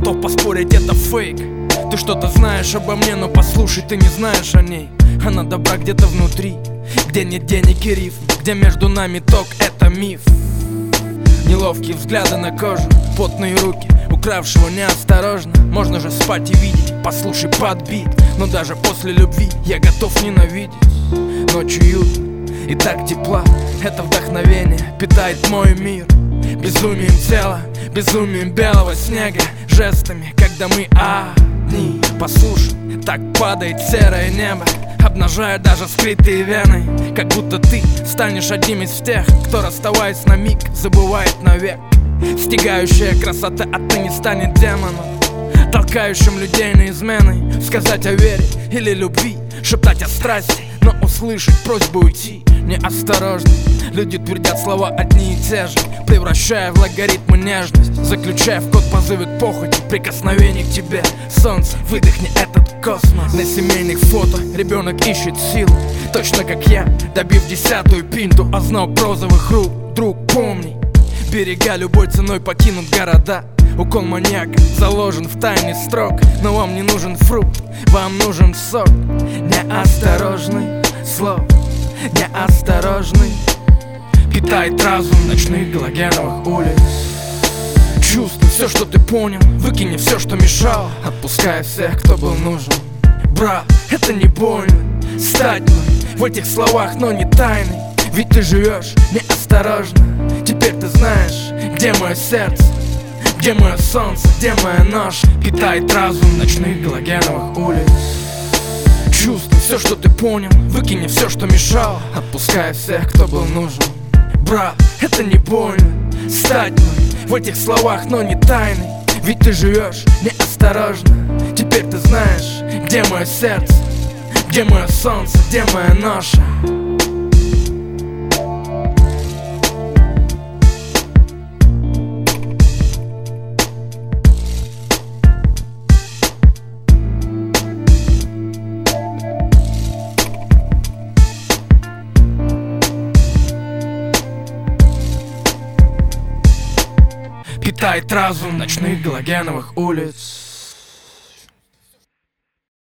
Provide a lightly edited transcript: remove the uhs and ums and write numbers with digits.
готов поспорить, это фейк. Ты что-то знаешь обо мне, но послушай, ты не знаешь о ней. Она добра где-то внутри, где нет денег и рифм, где между нами ток, это миф. Неловкие взгляды на кожу, потные руки укравшего неосторожно. Можно же спать и видеть, послушай подбит. Но даже после любви я готов ненавидеть. Ночью уютно и так тепла, это вдохновение питает мой мир. Безумием тела, безумием белого снега, жестами, когда мы одни. Послушай, так падает серое небо, обнажая даже скрытые вены. Как будто ты станешь одним из тех, кто, расставаясь на миг, забывает навек. Стигающая красота, а ты не станет демоном, толкающим людей на измены. Сказать о вере или любви, шептать о страсти, но услышать просьбу уйти неосторожно. Люди твердят слова одни и те же, превращая в логарифмы нежность, заключая в код позывы к похоти, прикосновений к тебе. Солнце, выдохни этот космос. На семейных фото ребенок ищет силу, точно как я, добив 10-ю пинту. Озноб розовых рук, друг, помни, берега любой ценой покинут города. Укол маньяка заложен в тайне строк. Но вам не нужен фрукт, вам нужен сок. Неосторожный слов, неосторожный питает разум ночных галогеновых улиц. Чувствуй все, что ты понял, выкини все, что мешало, отпуская всех, кто был нужен. Брат, это не больно стать мной в этих словах, но не тайной. Ведь ты живешь неосторожно. Теперь ты знаешь, где мое сердце, где мое солнце, где моя нож питает разум ночных галогеновых улиц. Чувствуй все, что ты понял, выкини все, что мешало, отпуская всех, кто был нужен. Брат, это не больно стать мной в этих словах, но не тайной. Ведь ты живешь неосторожно. Теперь ты знаешь, где мое сердце, где мое солнце, где моя ноша. Питает разум ночных галогеновых улиц.